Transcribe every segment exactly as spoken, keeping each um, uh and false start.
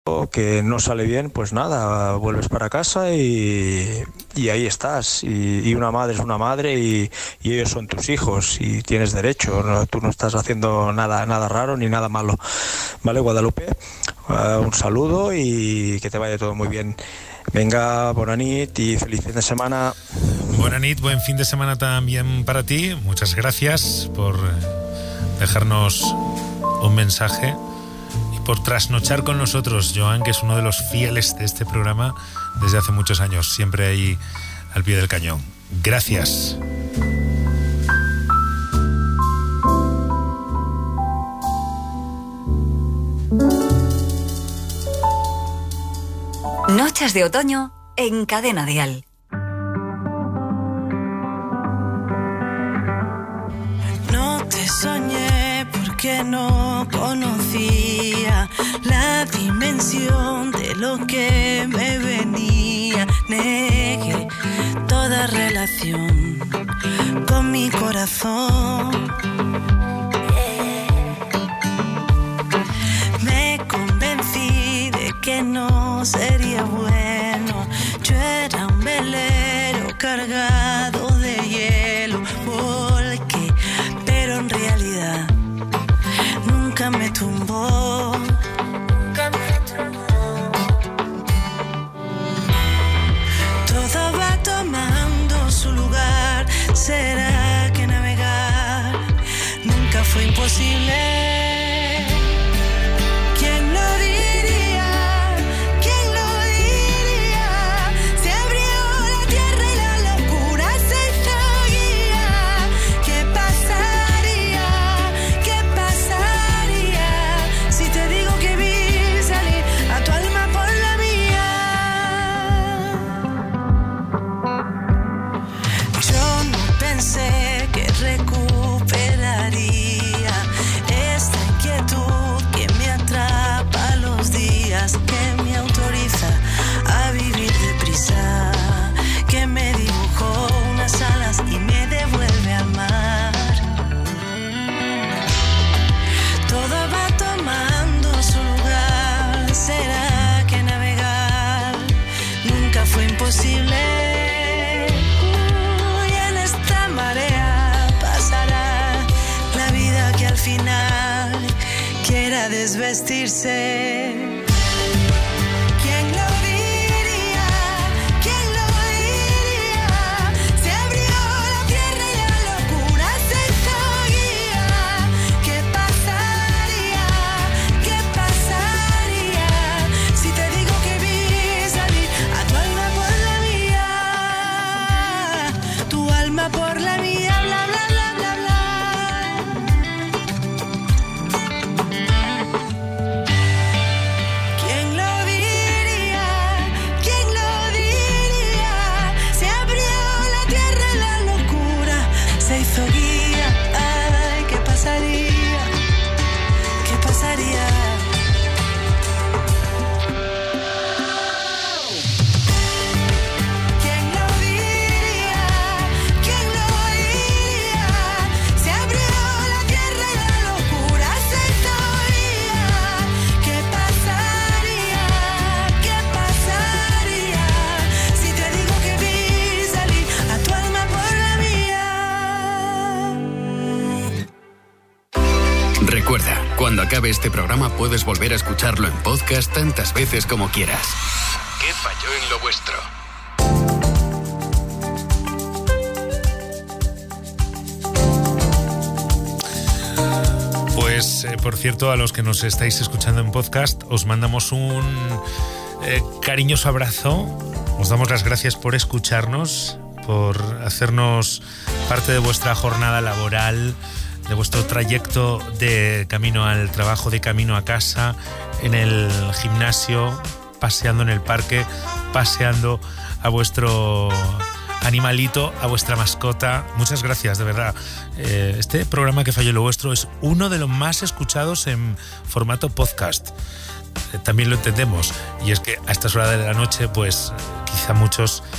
que no sale bien, pues nada, vuelves para casa y, y ahí estás. Y, y una madre es una madre y, y ellos son tus hijos y tienes derecho. ¿no? Tú no estás haciendo nada, nada raro ni nada malo. Vale, Guadalupe, uh, un saludo y que te vaya todo muy bien. Venga, bona nit y feliz fin de semana. Buena nit, buen fin de semana también para ti. Muchas gracias por dejarnos un mensaje y por trasnochar con nosotros, Joan, que es uno de los fieles de este programa desde hace muchos años, siempre ahí al pie del cañón. Gracias. Noches de otoño en Cadena Dial. No te soñé porque no conocía la dimensión de lo que me venía. Negué toda relación con mi corazón. Me convencí de que no sería bueno. Yo era un velero cargado de hielo. Volqué, pero en realidad nunca me tumbó. Todo va tomando su lugar. ¿Será que navegar nunca fue imposible? Uy, en esta marea pasará la vida que al final quiera desvestirse. Recuerda, cuando acabe este programa puedes volver a escucharlo en podcast tantas veces como quieras. ¿Qué falló en lo vuestro? Pues, eh, por cierto, a los que nos estáis escuchando en podcast, os mandamos un eh, cariñoso abrazo. Os damos las gracias por escucharnos, por hacernos parte de vuestra jornada laboral, de vuestro trayecto de camino al trabajo, de camino a casa, en el gimnasio, paseando en el parque, paseando a vuestro animalito, a vuestra mascota. Muchas gracias, de verdad. Eh, este programa Que falló lo vuestro es uno de los más escuchados en formato podcast. Eh, también lo entendemos, y es que a estas horas de la noche, pues quizá muchos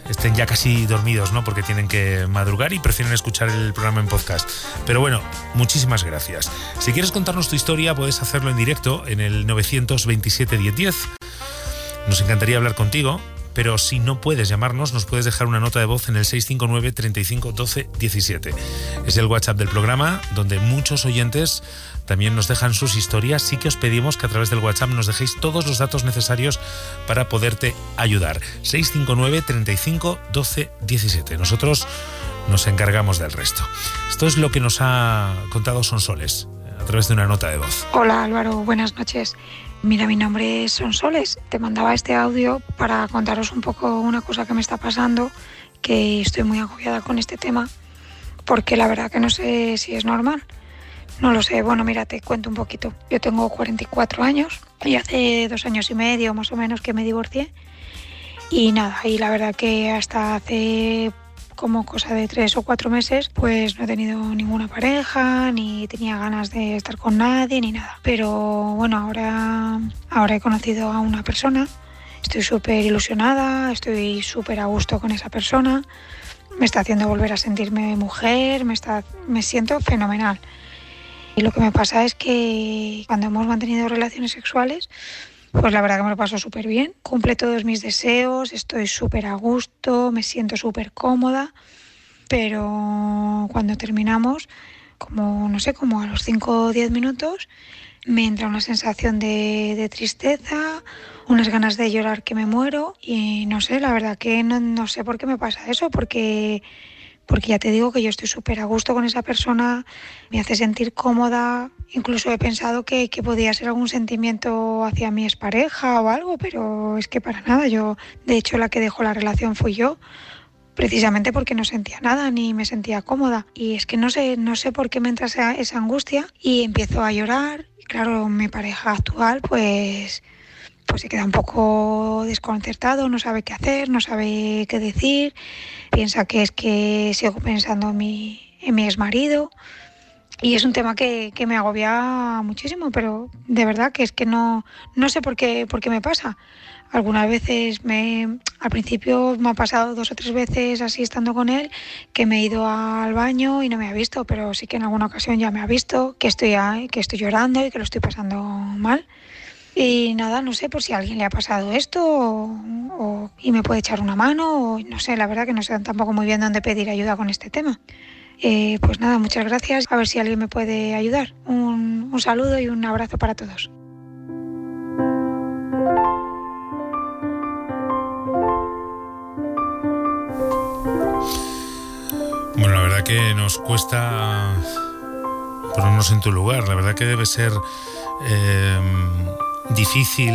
estén ya casi dormidos, ¿no? Porque tienen que madrugar y prefieren escuchar el programa en podcast. Pero bueno, muchísimas gracias. Si quieres contarnos tu historia, puedes hacerlo en directo en el nueve veintisiete diez diez. Nos encantaría hablar contigo, pero si no puedes llamarnos, nos puedes dejar una nota de voz en el seis cinco nueve, treinta y cinco, doce, diecisiete. Es el WhatsApp del programa, donde muchos oyentes también nos dejan sus historias. Sí que os pedimos que a través del WhatsApp nos dejéis todos los datos necesarios para poderte ayudar. seis cinco nueve, treinta y cinco, doce, diecisiete. Nosotros nos encargamos del resto. Esto es lo que nos ha contado Sonsoles a través de una nota de voz. Hola Álvaro, buenas noches. Mira, mi nombre es Sonsoles. Te mandaba este audio para contaros un poco una cosa que me está pasando, que estoy muy agobiada con este tema, porque la verdad que no sé si es normal. No lo sé. Bueno, mira, te cuento un poquito. Yo tengo cuarenta y cuatro años y hace dos años y medio más o menos que me divorcié. Y nada, y la verdad que hasta hace como cosa de tres o cuatro meses, pues no he tenido ninguna pareja, ni tenía ganas de estar con nadie, ni nada. Pero bueno, ahora, ahora he conocido a una persona, estoy súper ilusionada, estoy súper a gusto con esa persona, me está haciendo volver a sentirme mujer, me, está, me siento fenomenal. Y lo que me pasa es que cuando hemos mantenido relaciones sexuales, pues la verdad que me lo paso súper bien, cumple todos mis deseos, estoy súper a gusto, me siento súper cómoda, pero cuando terminamos, como no sé, como a los cinco o diez minutos, me entra una sensación de, de tristeza, unas ganas de llorar que me muero y no sé, la verdad que no, no sé por qué me pasa eso, porque... Porque ya te digo que yo estoy súper a gusto con esa persona, me hace sentir cómoda. Incluso he pensado que, que podía ser algún sentimiento hacia mi expareja o algo, pero es que para nada. Yo, de hecho, la que dejó la relación fui yo, precisamente porque no sentía nada ni me sentía cómoda. Y es que no sé, no sé por qué me entra esa, esa angustia y empiezo a llorar. Y claro, mi pareja actual, pues... pues se queda un poco desconcertado, no sabe qué hacer, no sabe qué decir, piensa que es que sigo pensando en mi, en mi exmarido y es un tema que, que me agobia muchísimo, pero de verdad que es que no, no sé por qué, por qué me pasa. Algunas veces, me, al principio me ha pasado dos o tres veces así estando con él, que me he ido al baño y no me ha visto, pero sí que en alguna ocasión ya me ha visto, que estoy, que estoy llorando y que lo estoy pasando mal. Y nada, no sé por si a alguien le ha pasado esto o, o, y me puede echar una mano o no sé, la verdad que no sé tampoco muy bien dónde pedir ayuda con este tema. Eh, pues nada, muchas gracias. A ver si alguien me puede ayudar. Un, un saludo y un abrazo para todos. Bueno, la verdad que nos cuesta ponernos en tu lugar. La verdad que debe ser... Eh, difícil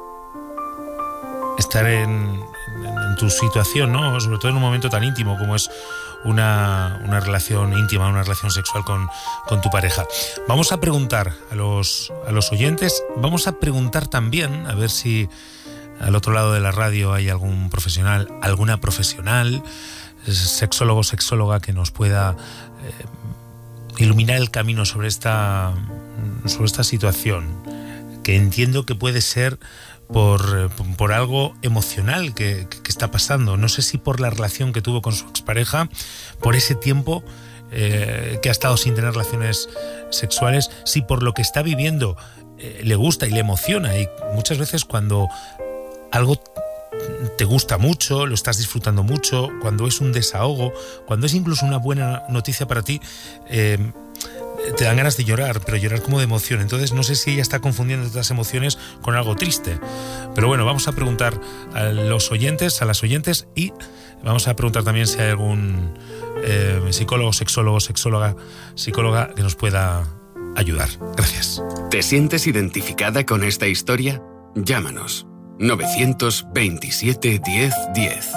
estar en, en, en tu situación, ¿no? Sobre todo en un momento tan íntimo como es una, una relación íntima, una relación sexual con, con tu pareja. Vamos a preguntar a los, a los oyentes, vamos a preguntar también, a ver si al otro lado de la radio hay algún profesional, alguna profesional, sexólogo, sexóloga que nos pueda eh, iluminar el camino sobre esta, sobre esta situación, que entiendo que puede ser por, por algo emocional que, que está pasando. No sé si por la relación que tuvo con su expareja, por ese tiempo eh, que ha estado sin tener relaciones sexuales, si por lo que está viviendo eh, le gusta y le emociona. Y muchas veces cuando algo te gusta mucho, lo estás disfrutando mucho, cuando es un desahogo, cuando es incluso una buena noticia para ti, eh, te dan ganas de llorar, pero llorar como de emoción. Entonces no sé si ella está confundiendo estas emociones con algo triste. Pero bueno, vamos a preguntar a los oyentes, a las oyentes, y vamos a preguntar también si hay algún eh, psicólogo, sexólogo, sexóloga, psicóloga que nos pueda ayudar. Gracias. ¿Te sientes identificada con esta historia? Llámanos. nueve veintisiete diez diez.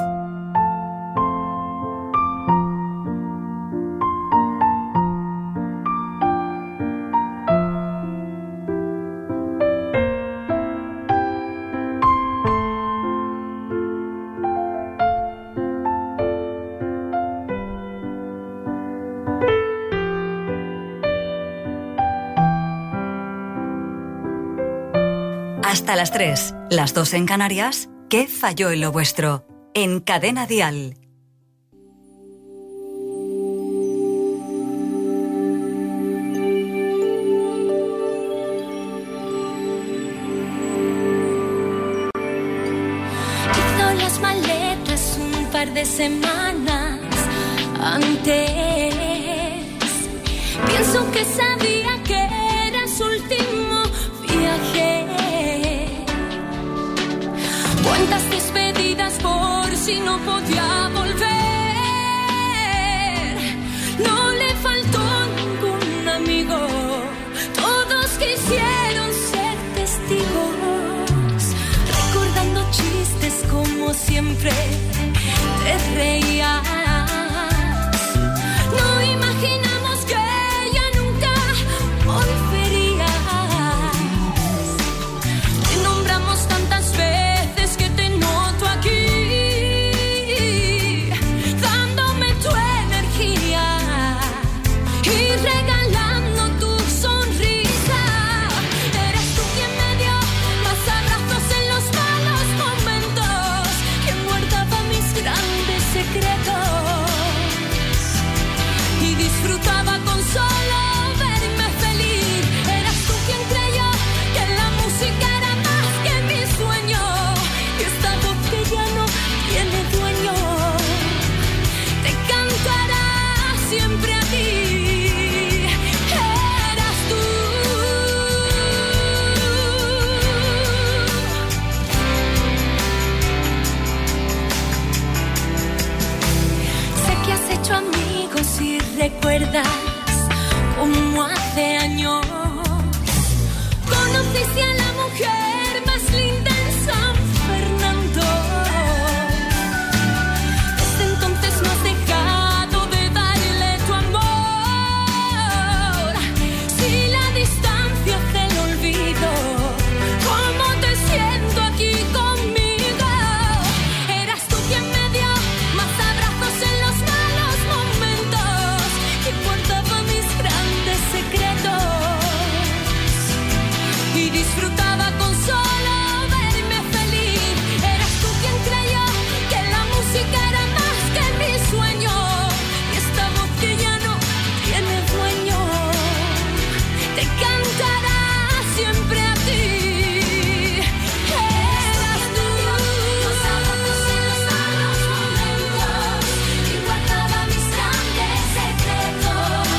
Hasta las tres, las dos en Canarias, ¿qué falló en lo vuestro? en Cadena Dial. Hizo las maletas un par de semanas antes. Pienso que sabía que era su último viaje. Cuántas despedidas por si no podía volver. No le faltó ningún amigo. Todos quisieron ser testigos. Recordando chistes como siempre te reías. No imaginamos que ella nunca volvería. Te nombramos tantas veces que te noto aquí, dándome tu energía y regalando tu sonrisa. Eres tú quien me dio más abrazos en los malos momentos, quien guardaba mis grandes secretos y disfrutaba con solo verme feliz. Eras tú quien creyó que la música era más que mi sueño, y esta voz que ya no tiene dueño te cantará siempre a ti. Eras tú. Sé que has hecho amigos y recuerdas como hace años conociste a la mujer más linda en San Fernando. Desde entonces no has dejado de darle tu amor. Si la distancia hace el olvido, ¿cómo te siento aquí conmigo? Eras tú quien me dio más abrazos en los malos momentos, que guardaba mis grandes secretos y disfrutaba con solo verme feliz. Eras tú quien creyó que la música era más que mi sueño, y esta voz que ya no tiene dueño te cantará siempre a ti. Eras tú. Los abrazos en los malos momentos y guardaba mis grandes secretos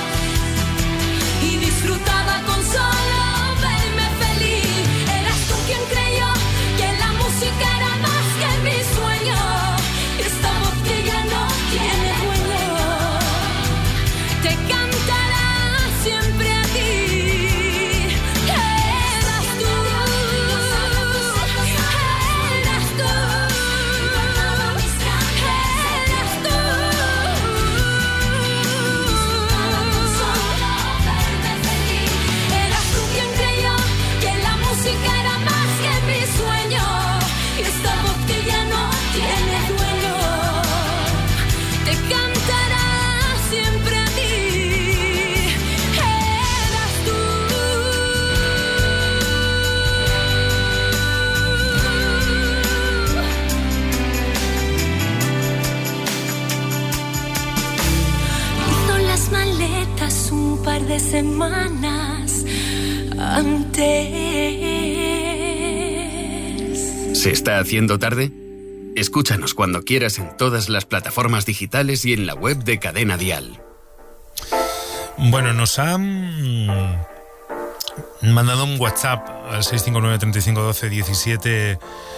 y disfrutaba con solo verme feliz. Eras tú quien creyó que la música era más que mi sueño, y esta voz que ya no tiene dueño te cantará siempre a ti. Eras tú. Eras tú. Eras tú. Eras tú quien creyó que la música era más que mi sueño, y esta voz que ya no tiene dueño te cantará siempre a ti. Eras tú. Hizo las maletas un par de semanas antes. ¿Se está haciendo tarde? Escúchanos cuando quieras en todas las plataformas digitales y en la web de Cadena Dial. Bueno, nos han mandado un WhatsApp al seis cinco nueve, treinta y cinco, doce, diecisiete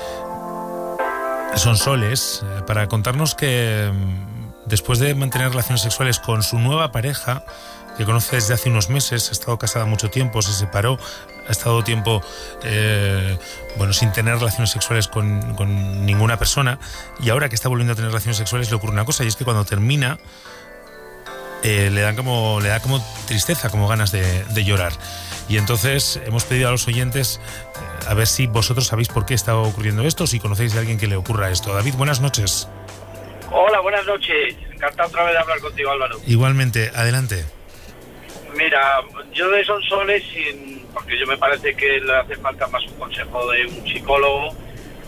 Sonsoles eh, para contarnos que mm, después de mantener relaciones sexuales con su nueva pareja, que conoce desde hace unos meses, ha estado casada mucho tiempo, se separó, ha estado tiempo eh, bueno, sin tener relaciones sexuales con, con ninguna persona, y ahora que está volviendo a tener relaciones sexuales le ocurre una cosa, y es que cuando termina eh, le dan como le da como tristeza, como ganas de, de llorar. Y entonces hemos pedido a los oyentes eh, a ver si vosotros sabéis por qué está ocurriendo esto, si conocéis a alguien que le ocurra esto. David, buenas noches. Hola, buenas noches. Encantado otra vez de hablar contigo, Álvaro. Igualmente, adelante. Mira, yo de Sonsoles, sin, porque yo me parece que le hace falta más un consejo de un psicólogo,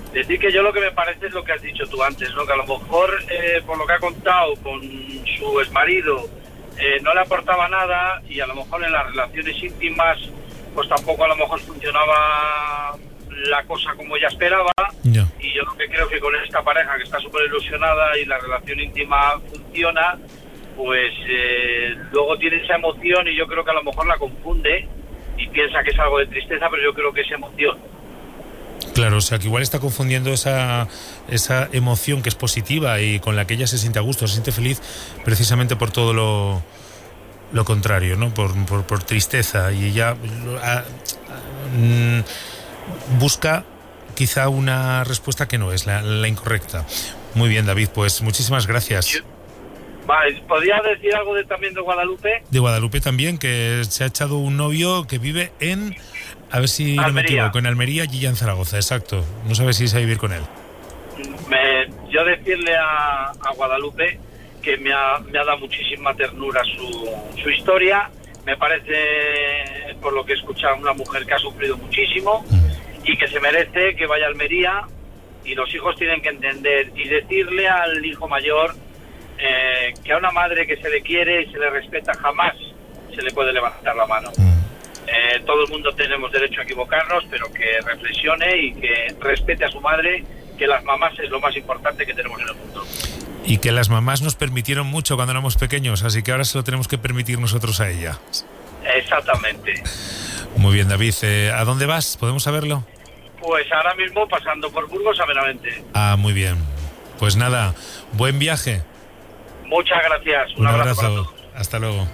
Decir que yo lo que me parece es lo que has dicho tú antes, ¿no? Que a lo mejor, eh, por lo que ha contado con su exmarido, eh, no le aportaba nada y a lo mejor en las relaciones íntimas, pues tampoco a lo mejor funcionaba la cosa como ella esperaba. Yeah. Y yo lo que creo que con esta pareja que está súper ilusionada y la relación íntima funciona, pues eh, luego tiene esa emoción y yo creo que a lo mejor la confunde y piensa que es algo de tristeza, pero yo creo que es emoción. Claro, o sea, que igual está confundiendo esa, esa emoción que es positiva y con la que ella se siente a gusto, se siente feliz, precisamente por todo lo, lo contrario, ¿no? Por, por, por tristeza. Y ella a, a, mm, busca quizá una respuesta que no es la, la incorrecta. Muy bien, David, pues muchísimas gracias. Yo, vale, ¿podría decir algo de, también de Guadalupe? De Guadalupe también, que se ha echado un novio que vive en... A ver si Almería. no me equivoco, en Almería y ya en Zaragoza, exacto. No sabe si irse a vivir con él. Me, yo decirle a, a Guadalupe que me ha, me ha dado muchísima ternura su, su historia. Me parece, por lo que he escuchado, una mujer que ha sufrido muchísimo y que se merece que vaya a Almería, y los hijos tienen que entender y decirle al hijo mayor eh, que a una madre que se le quiere y se le respeta jamás se le puede levantar la mano. Eh, todo el mundo tenemos derecho a equivocarnos, pero que reflexione y que respete a su madre, que las mamás es lo más importante que tenemos en el mundo. Y que las mamás nos permitieron mucho cuando éramos pequeños, así que ahora se lo tenemos que permitir nosotros a ella. Exactamente. Muy bien, David. Eh, ¿A dónde vas? ¿Podemos saberlo? Pues ahora mismo pasando por Burgos a Benavente. Ah, muy bien. Pues nada, buen viaje. Muchas gracias. Un, Un abrazo. abrazo. Para todos. Hasta luego.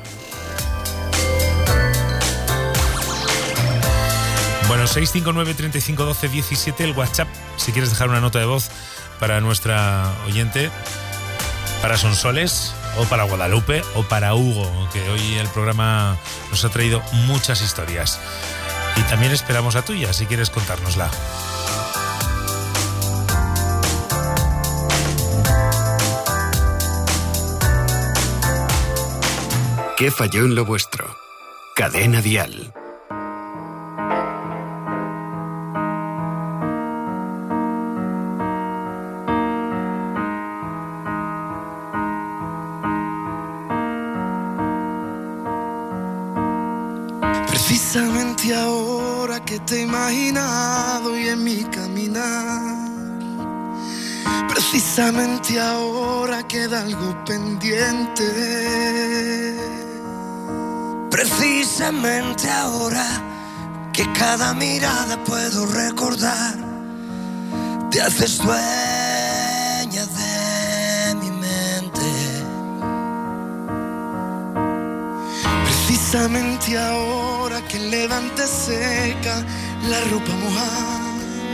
Bueno, seis cinco nueve, treinta y cinco, doce, diecisiete, el WhatsApp, si quieres dejar una nota de voz para nuestra oyente, para Sonsoles, o para Guadalupe, o para Hugo, que hoy el programa nos ha traído muchas historias. Y también esperamos la tuya, si quieres contárnosla. ¿Qué falló en lo vuestro? Cadena Dial. Precisamente ahora que te he imaginado y en mi caminar, precisamente ahora queda algo pendiente. Precisamente ahora que cada mirada puedo recordar, te haces dueña de mi mente. Precisamente ahora que el levante seca la ropa mojada,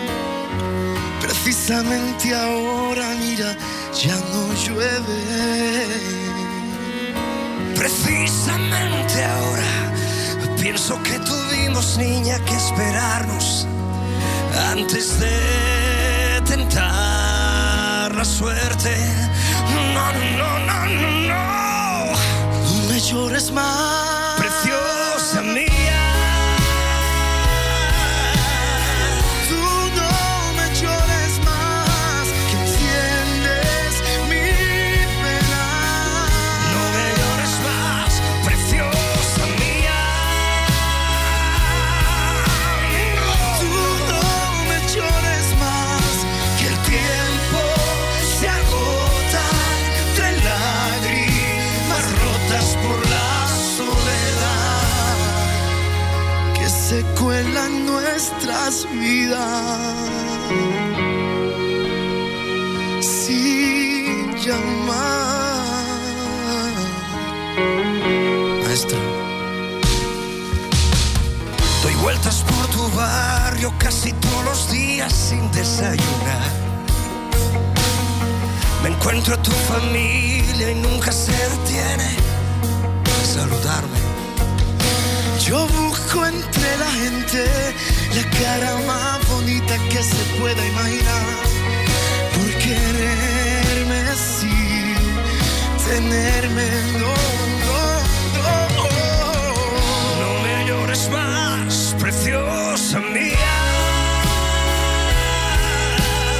precisamente ahora, mira, ya no llueve. Precisamente ahora pienso que tuvimos, niña, que esperarnos antes de tentar la suerte. No, no, no, no, no, no me llores más, preciosa mía. Se cuelan nuestras vidas sin llamar. Maestro. Doy vueltas por tu barrio casi todos los días sin desayunar. Me encuentro a tu familia y nunca se detiene a saludarme. Yo busco entre la gente la cara más bonita que se pueda imaginar, por quererme así, tenerme, no, no, no. No me llores más, preciosa mía.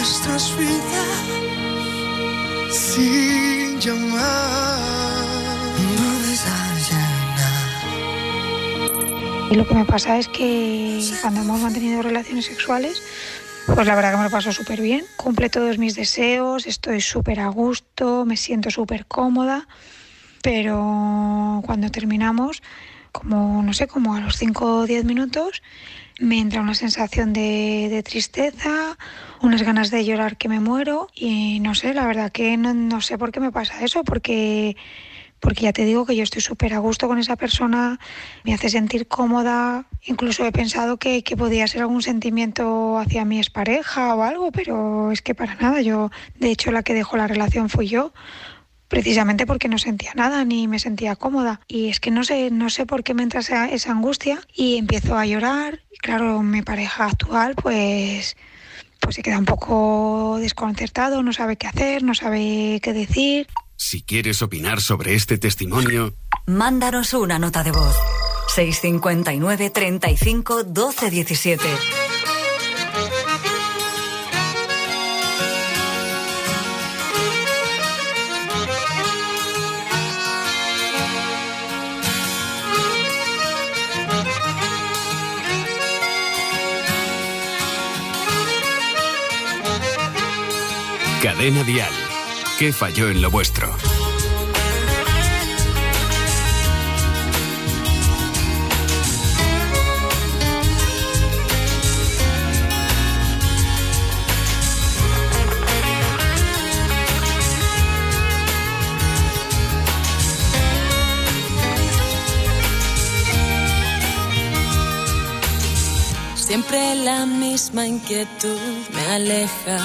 nuestras vidas sin llamar. No desayunar. Y lo que me pasa es que cuando hemos mantenido relaciones sexuales, pues la verdad que me lo paso súper bien. Cumple todos mis deseos, estoy súper a gusto, me siento súper cómoda. Pero cuando terminamos, como no sé, como a los cinco o diez minutos, me entra una sensación de, de tristeza, unas ganas de llorar que me muero y no sé, la verdad que no, no sé por qué me pasa eso, porque, porque ya te digo que yo estoy súper a gusto con esa persona, me hace sentir cómoda, incluso he pensado que, que podía ser algún sentimiento hacia mi expareja o algo, pero es que para nada, yo de hecho la que dejó la relación fui yo. Precisamente porque no sentía nada ni me sentía cómoda y es que no sé no sé por qué me entra esa, esa angustia y empiezo a llorar y claro, mi pareja actual pues pues se queda un poco desconcertado, no sabe qué hacer, no sabe qué decir. Si quieres opinar sobre este testimonio, mándanos una nota de voz. seis cinco nueve, treinta y cinco, doce diecisiete. Cadena Dial. ¿Qué falló en lo vuestro? Siempre la misma inquietud me aleja.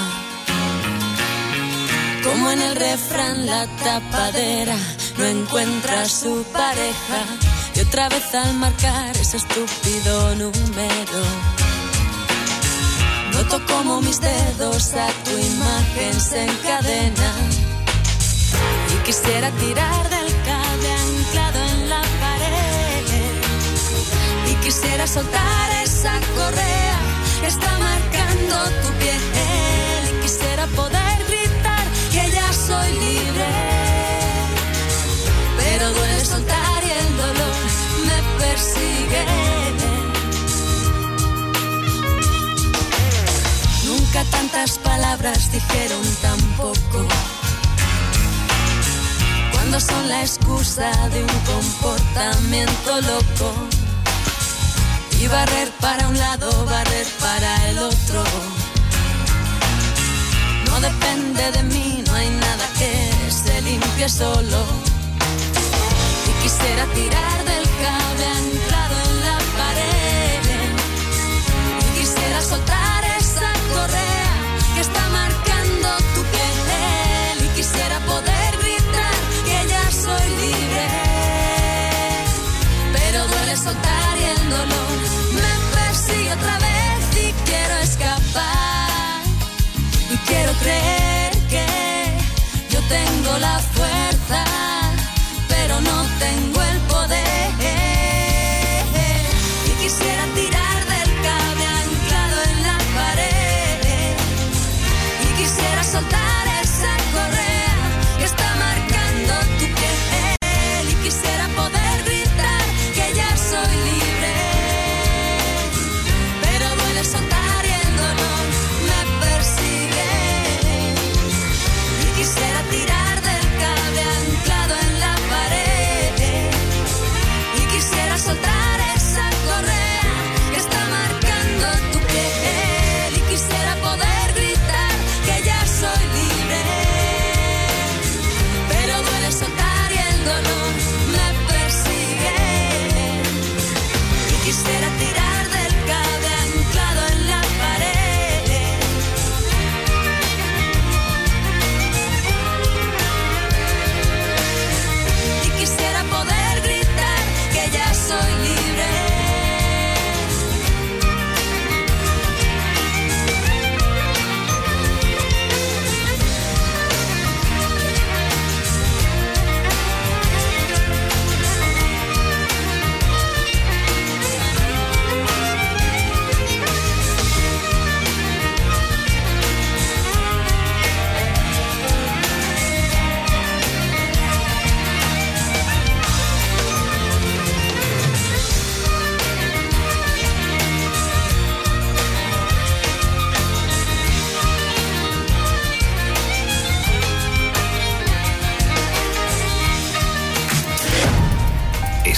Como en el refrán, la tapadera no encuentra a su pareja. Y otra vez al marcar ese estúpido número, noto como mis dedos a tu imagen se encadenan. Y quisiera tirar del cable anclado en la pared. Y quisiera soltar esa correa que está marcando tu piel. Y quisiera poder que ya soy libre, pero duele soltar y el dolor me persigue. Nunca tantas palabras dijeron tan poco, cuando son la excusa de un comportamiento loco. Y barrer para un lado, barrer para el otro. No depende de mí, no hay nada que se limpie solo. Y quisiera tirar del cable anclado en la pared. Y quisiera soltar esa correa que está marcando tu piel. Y quisiera poder gritar que ya soy libre, pero duele soltar y el dolor me persigue otra vez y quiero escapar. Y quiero creer que yo tengo la fuerza, pero no tengo el poder.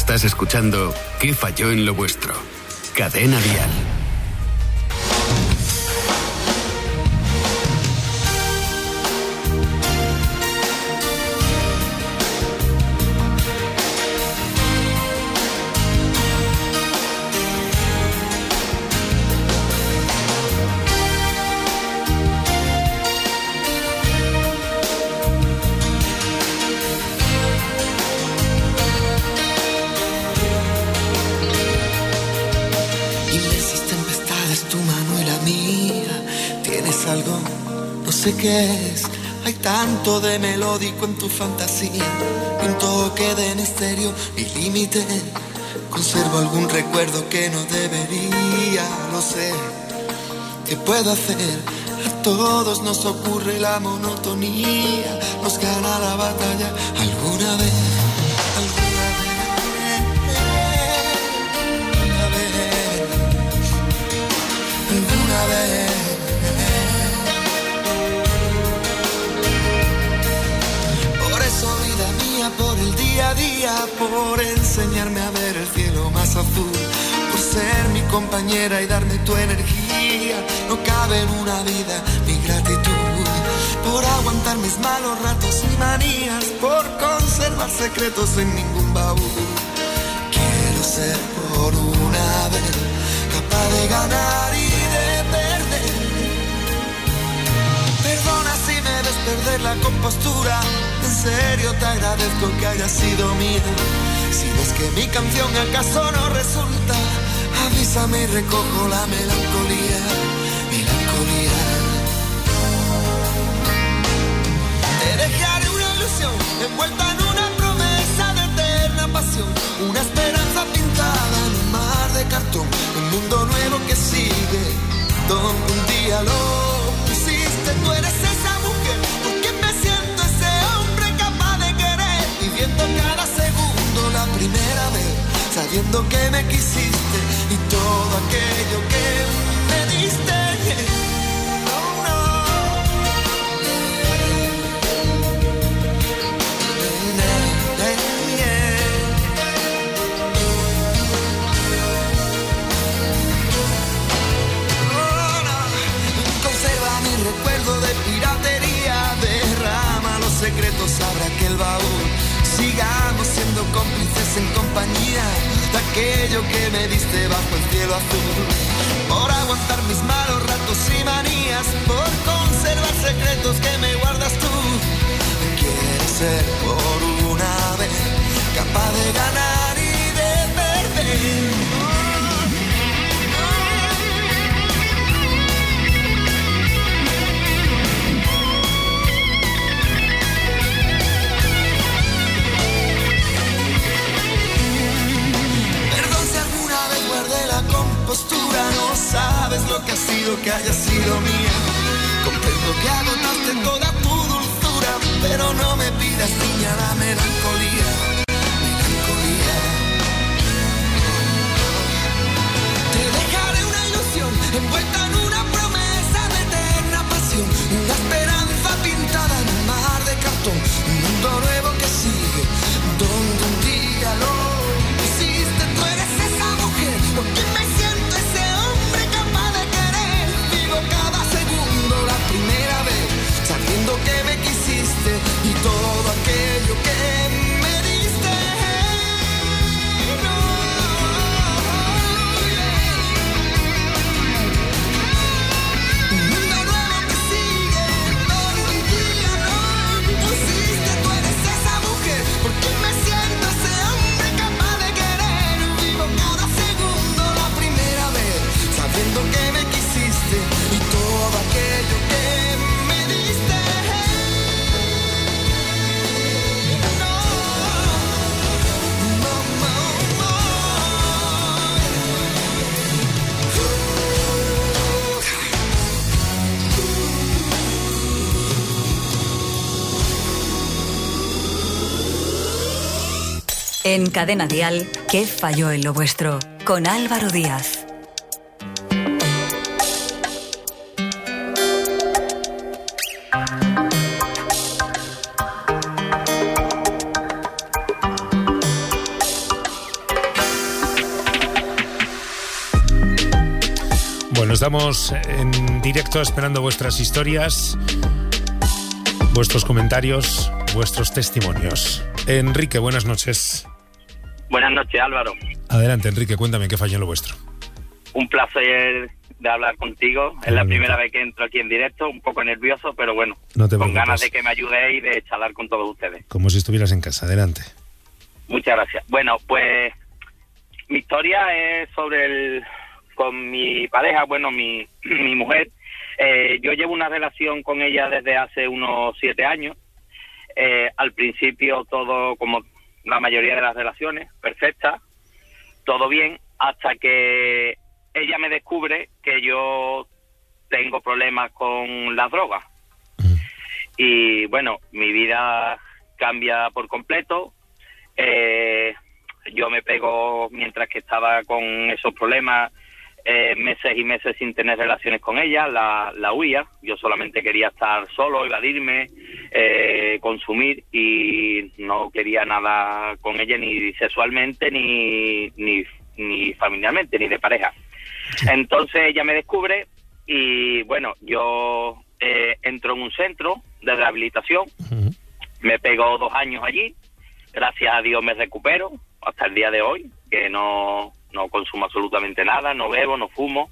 Estás escuchando ¿Qué falló en lo vuestro? Cadena Dial. No sé qué es, hay tanto de melódico en tu fantasía y un toque de misterio y límite. Conservo algún recuerdo que no debería, lo sé. ¿Qué puedo hacer? A todos nos ocurre la monotonía, nos gana la batalla alguna vez, alguna vez, alguna vez. Por el día a día, por enseñarme a ver el cielo más azul, por ser mi compañera y darme tu energía. No cabe en una vida mi gratitud, por aguantar mis malos ratos y manías, por conservar secretos en ningún baúl. Quiero ser por una vez capaz de ganar y de perder. Perdona si me ves perder la compostura. En serio te agradezco que haya sido mía. Si ves que mi canción acaso no resulta, avísame y recojo la melancolía, melancolía. Te dejaré una ilusión envuelta en una promesa de eterna pasión, una esperanza pintada en un mar de cartón, un mundo nuevo que sigue, donde un día lo pusiste. Tú eres esa mujer por quien me siento ese hombre capaz de querer, viviendo cada segundo la primera vez, sabiendo que me quisiste y todo aquello que me diste. No, no. Conserva mi recuerdo de piratería, derrama los secretos, abre aquel baúl. Sigamos siendo cómplices en compañía de aquello que me diste bajo el cielo azul, por aguantar mis malos ratos y manías, por conservar secretos que me guardas tú. Quiero ser por una vez capaz de ganar y de perder. No sabes lo que ha sido que haya sido mía. Comprendo que agotaste toda tu dulzura, pero no me pidas, niña, la melancolía, melancolía. Te dejaré una ilusión envuelta en una promesa de eterna pasión, una esperanza pintada en un mar de cartón, un mundo nuevo que sigue, donde un día lo hiciste. Tú eres esa mujer por quien me siento ese hombre capaz de querer, vivo cada segundo la primera vez, sabiendo que me quisiste y todo aquello que me diste. No, yeah. Un mundo nuevo que sigue, donde un día no pusiste. Tú eres esa mujer por quien me siento ese hombre capaz de querer, vivo cada segundo la primera vez, sabiendo que me quisiste y todo aquello que me diste. No, no, no, no. En Cadena Dial, ¿qué falló en lo vuestro? Con Álvaro Díaz. Estamos en directo esperando vuestras historias, vuestros comentarios, vuestros testimonios. Enrique, buenas noches. Buenas noches, Álvaro. Adelante, Enrique, cuéntame qué falla en lo vuestro. Un placer de hablar contigo. Es la primera vez que entro aquí en directo, un poco nervioso, pero bueno, no te con preocupes. Ganas de que me ayudéis y de charlar con todos ustedes. Como si estuvieras en casa, adelante. Muchas gracias. Bueno, pues mi historia es sobre el... con mi pareja, bueno, mi, mi mujer. Eh, yo llevo una relación con ella desde hace unos siete años. Eh, al principio todo, como la mayoría de las relaciones, perfecta, todo bien, hasta que ella me descubre que yo tengo problemas con las drogas. Y bueno, mi vida cambia por completo. Eh, yo me pego, mientras que estaba con esos problemas, eh, meses y meses sin tener relaciones con ella, la, la huía. Yo solamente quería estar solo, evadirme, eh, consumir, y no quería nada con ella, ni sexualmente, ni, ni, ni familiarmente, ni de pareja. Entonces ella me descubre y bueno, yo eh, entro en un centro de rehabilitación, uh-huh. Me pego dos años allí, gracias a Dios me recupero hasta el día de hoy, que no, no consumo absolutamente nada, no bebo, no fumo,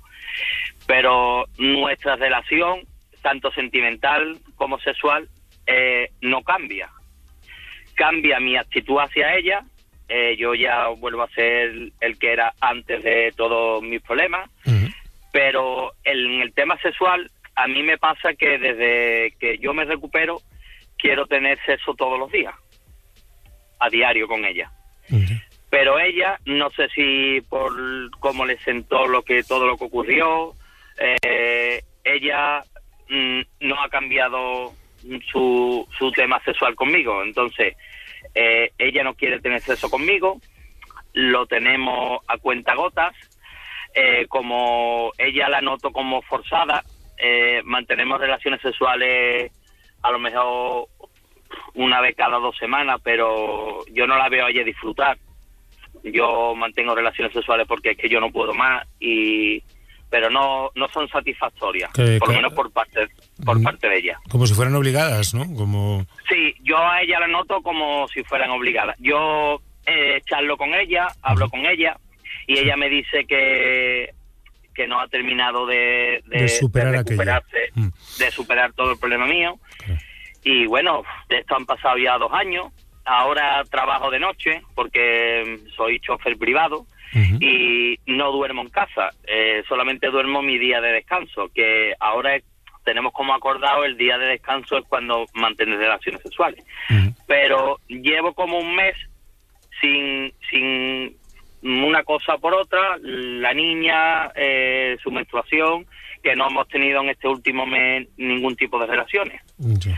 pero nuestra relación, tanto sentimental como sexual, eh, no cambia. Cambia mi actitud hacia ella. Eh, yo ya vuelvo a ser el que era antes de todos mis problemas, uh-huh. Pero en el tema sexual a mí me pasa que desde que yo me recupero quiero tener sexo todos los días, a diario con ella. Uh-huh. Pero ella, no sé si por cómo le sentó lo que todo lo que ocurrió, eh, ella mm, no ha cambiado su, su tema sexual conmigo, entonces... Eh, ella no quiere tener sexo conmigo, lo tenemos a cuentagotas, eh, como ella la noto como forzada, eh, mantenemos relaciones sexuales a lo mejor una vez cada dos semanas, pero yo no la veo a ella disfrutar. Yo mantengo relaciones sexuales porque es que yo no puedo más, y pero no no son satisfactorias, que, por lo que, menos por parte por parte de ella. Como si fueran obligadas, ¿no? Como Sí, yo a ella la noto como si fueran obligadas. Yo eh, charlo con ella, hablo con ella, y ella me dice que que no ha terminado de, de, de superar de recuperarse, aquello. de superar todo el problema mío. Y bueno, de esto han pasado ya dos años. Ahora trabajo de noche porque soy chofer privado. Uh-huh. Y no duermo en casa, eh, solamente duermo mi día de descanso, que ahora es, tenemos como acordado el día de descanso es cuando mantener relaciones sexuales. Uh-huh. Pero llevo como un mes sin sin una cosa por otra, la niña, eh, su menstruación, que no hemos tenido en este último mes ningún tipo de relaciones. Uh-huh.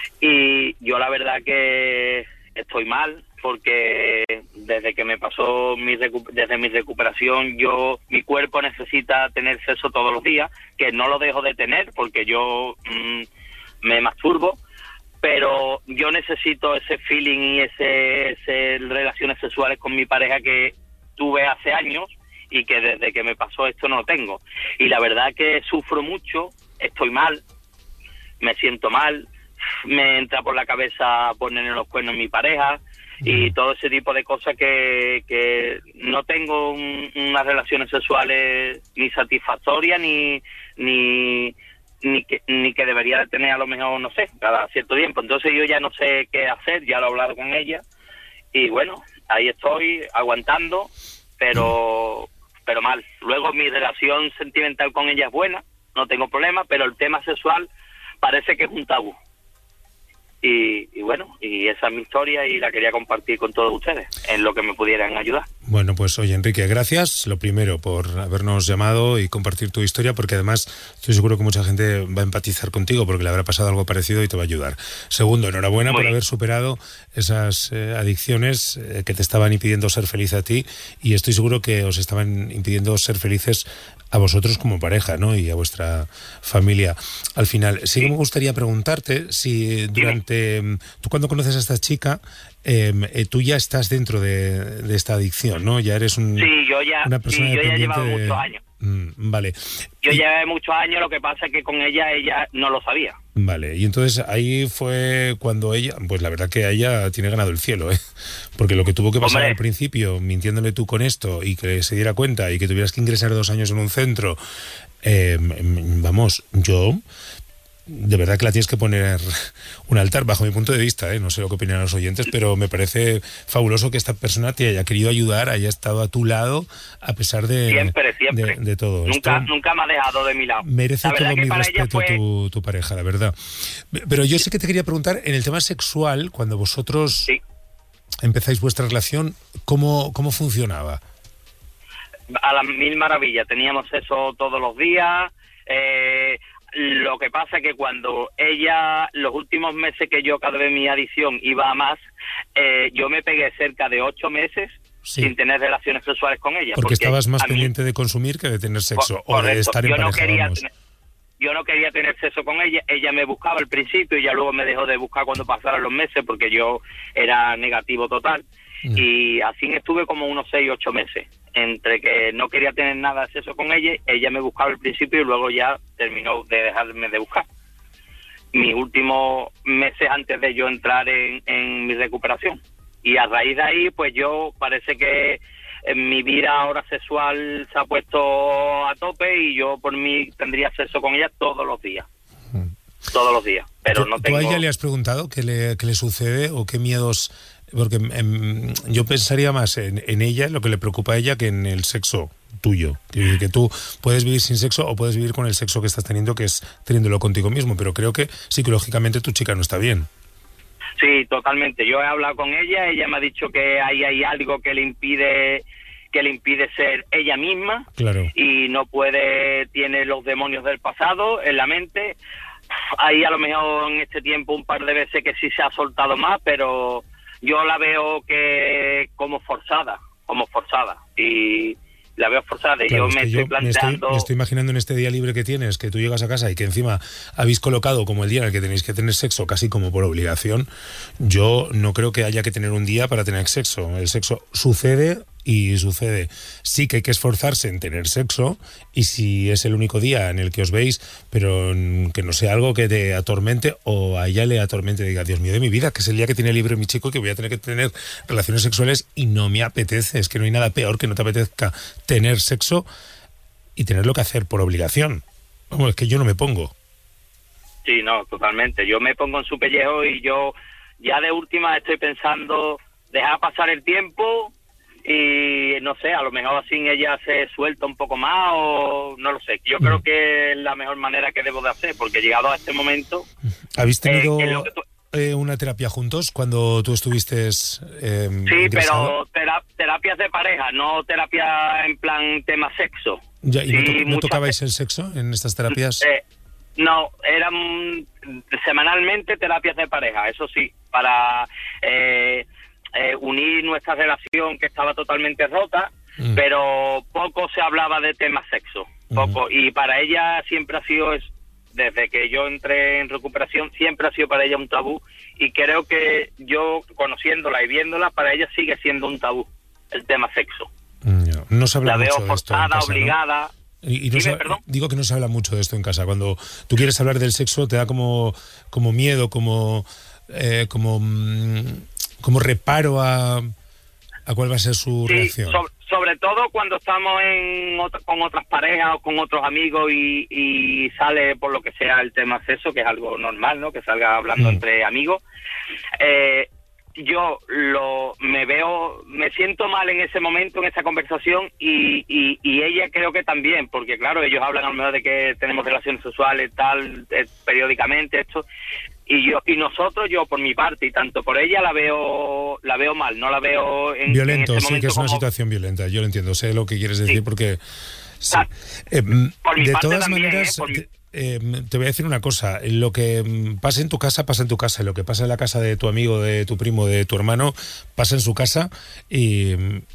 Y yo la verdad que estoy mal, porque desde que me pasó mi recu- desde mi recuperación, yo mi cuerpo necesita tener sexo todos los días, que no lo dejo de tener porque yo mmm, me masturbo, pero yo necesito ese feeling y ese, ese relaciones sexuales con mi pareja que tuve hace años y que desde que me pasó esto no lo tengo. Y la verdad que sufro mucho, estoy mal, me siento mal, me entra por la cabeza ponerle los cuernos a mi pareja y todo ese tipo de cosas que, que no tengo un, unas relaciones sexuales ni satisfactorias ni ni ni que, ni que debería de tener, a lo mejor, no sé, cada cierto tiempo. Entonces yo ya no sé qué hacer, ya lo he hablado con ella y bueno, ahí estoy aguantando, pero pero mal. Luego mi relación sentimental con ella es buena, no tengo problema, pero el tema sexual parece que es un tabú. Y, y bueno, y esa es mi historia y la quería compartir con todos ustedes, en lo que me pudieran ayudar. Bueno, pues oye, Enrique, gracias, lo primero, por habernos llamado y compartir tu historia, porque además estoy seguro que mucha gente va a empatizar contigo porque le habrá pasado algo parecido y te va a ayudar. Segundo, enhorabuena Muy por bien. haber superado esas eh, adicciones eh, que te estaban impidiendo ser feliz a ti, y estoy seguro que os estaban impidiendo ser felices a vosotros como pareja, ¿no? Y a vuestra familia. Al final, sí que me gustaría preguntarte si durante... Tú cuando conoces a esta chica, eh, tú ya estás dentro de, de esta adicción, ¿no? Ya eres un, sí, yo ya, una persona sí, yo ya he dependiente llevado de... muchos años. Mm, vale. Yo y... llevé muchos años, lo que pasa es que con ella, ella no lo sabía. Vale, y entonces ahí fue cuando ella, pues la verdad que ella tiene ganado el cielo, ¿eh? Porque lo que tuvo que pasar Hombre. al principio, mintiéndole tú con esto, y que se diera cuenta, y que tuvieras que ingresar dos años en un centro, eh, vamos, yo... De verdad que la tienes que poner un altar, bajo mi punto de vista, ¿eh? No sé lo que opinan los oyentes, pero me parece fabuloso que esta persona te haya querido ayudar, haya estado a tu lado, a pesar de, Siempre, siempre. de, de todo. Nunca, Esto nunca me ha dejado de mi lado. merece La verdad todo que mi para ella respeto fue- tu, tu pareja, la verdad. Pero yo sí que te quería preguntar, en el tema sexual, cuando vosotros Sí. empezáis vuestra relación, ¿cómo, cómo funcionaba? A las mil maravillas, teníamos eso todos los días. Eh, lo que pasa es que cuando ella, los últimos meses que yo cada vez mi adicción iba a más, eh, yo me pegué cerca de ocho meses Sí. sin tener relaciones sexuales con ella. Porque estabas más a mí- pendiente de consumir que de tener sexo, Cor- o de correcto. estar en yo no pareja, quería vamos. tener- Yo no quería tener sexo con ella, ella me buscaba al principio y ya luego me dejó de buscar cuando pasaron los meses porque yo era negativo total. Mm. Y así estuve como unos seis, ocho meses, entre que no quería tener nada de sexo con ella, ella me buscaba al principio y luego ya terminó de dejarme de buscar. Mis últimos meses antes de yo entrar en, en mi recuperación. Y a raíz de ahí, pues yo parece que en mi vida ahora sexual se ha puesto a tope y yo por mí tendría sexo con ella todos los días. Mm. Todos los días. Pero ¿Tú, no tú tengo... a ella le has preguntado qué le, qué le sucede o qué miedos? Porque em, yo pensaría más en, en ella, lo que le preocupa a ella, que en el sexo tuyo. Que, que tú puedes vivir sin sexo o puedes vivir con el sexo que estás teniendo, que es teniéndolo contigo mismo. Pero creo que psicológicamente tu chica no está bien. Sí, totalmente. Yo he hablado con ella, ella me ha dicho que ahí hay algo que le impide que le impide ser ella misma. Claro. Y no puede, tiene los demonios del pasado en la mente. Ahí a lo mejor en este tiempo un par de veces que sí se ha soltado más, pero yo la veo que como forzada, como forzada. Y la veo forzada y Claro, yo es me que estoy yo me planteando... estoy, me estoy imaginando en este día libre que tienes, que tú llegas a casa y que encima habéis colocado como el día en el que tenéis que tener sexo casi como por obligación. Yo no creo que haya que tener un día para tener sexo. El sexo sucede y sucede. Sí que hay que esforzarse en tener sexo, y si es el único día en el que os veis, pero que no sea algo que te atormente o a ella le atormente, diga, Dios mío de mi vida, que es el día que tiene libre mi chico, que voy a tener que tener relaciones sexuales y no me apetece. Es que no hay nada peor que no te apetezca tener sexo y tenerlo que hacer por obligación. Vamos, es que yo no me pongo. Sí, no, totalmente. Yo me pongo en su pellejo y yo ya de última estoy pensando dejar pasar el tiempo y no sé, a lo mejor así ella se suelta un poco más o no lo sé. Yo creo que es la mejor manera que debo de hacer, porque llegado a este momento... ¿Habéis tenido eh, que lo que tú- eh, una terapia juntos cuando tú estuviste eh, Sí, ingresado? pero tera- terapias de pareja, no terapia en plan tema sexo. Ya, ¿y Sí, no, to- no muchas tocabais el sexo en estas terapias? Eh, no, eran semanalmente terapias de pareja, eso sí, para eh, eh, unir nuestra relación que estaba totalmente rota, Mm. pero poco se hablaba de temas sexo, poco. Y para ella siempre ha sido, es, desde que yo entré en recuperación, siempre ha sido para ella un tabú, y creo que yo, conociéndola y viéndola, para ella sigue siendo un tabú el tema sexo. No, no se habla La mucho veo de esto en forzada, casa, ¿no? obligada. Y, y no Dime, se- perdón. digo que no se habla mucho de esto en casa. Cuando tú quieres hablar del sexo te da como, como miedo, como eh, como, mm, como reparo a, a cuál va a ser su Sí, reacción. sobre, sobre todo cuando estamos en otra- con otras parejas o con otros amigos y, y sale por lo que sea el tema sexo, que es algo normal, ¿no? Que salga hablando Mm. entre amigos. Eh, yo lo me veo, me siento mal en ese momento, en esa conversación, y, y, y ella creo que también, porque claro, ellos hablan a lo mejor de que tenemos relaciones sexuales tal, eh, periódicamente, esto, y yo y nosotros, yo por mi parte, y tanto por ella, la veo la veo mal, no la veo en, Violento, en ese sí, momento que es una como- situación violenta. Yo lo entiendo, sé lo que quieres decir Sí. porque... sí. Ah, Eh, mm, por mi de parte todas también, maneras, ¿eh? Por mi- te, eh, te voy a decir una cosa. Lo que mm, pasa en tu casa, pasa en tu casa. Y lo que pasa en la casa de tu amigo, de tu primo, de tu hermano, pasa en su casa. Y, mm,